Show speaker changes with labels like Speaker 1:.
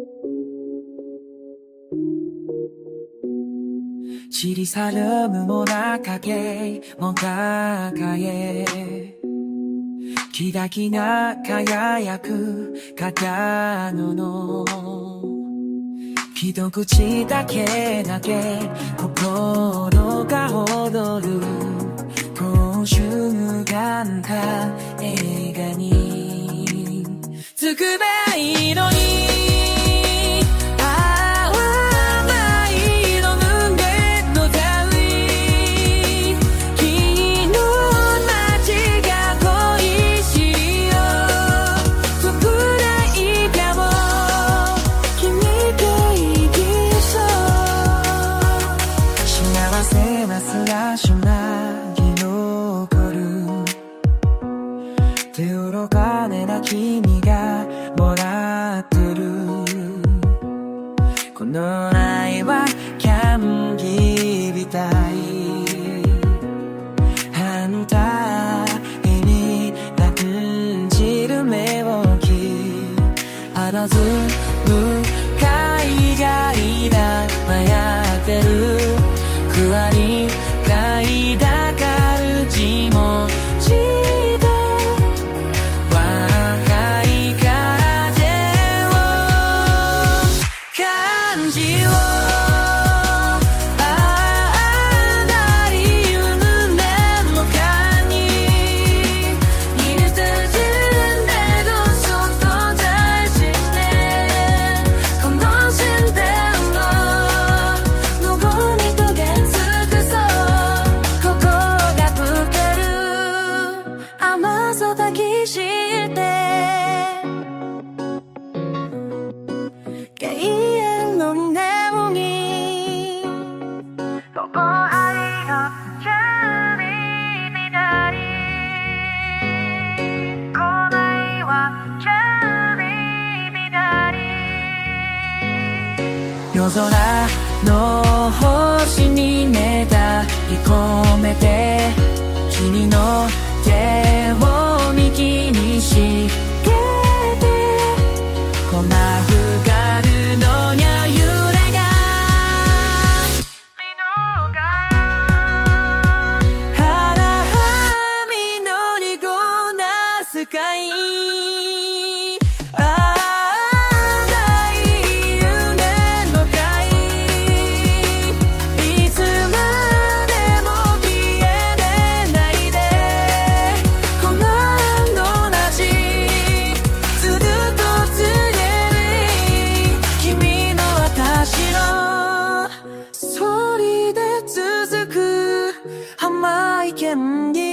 Speaker 1: 散り去る無謀な影も中へキラキラ輝く片布の一口だけ心が踊るこの瞬間か映画につくばいのに手愚かねな君がもらってるこの愛はキャンディーみたい反対に感じる目をあらず向かいがいだ迷ってる区割り大だかる字文字夜空の星に願い込めて君の手を右にして粉ふがるのにゃ揺れが腹はみのにこなすかい甘いキャンディー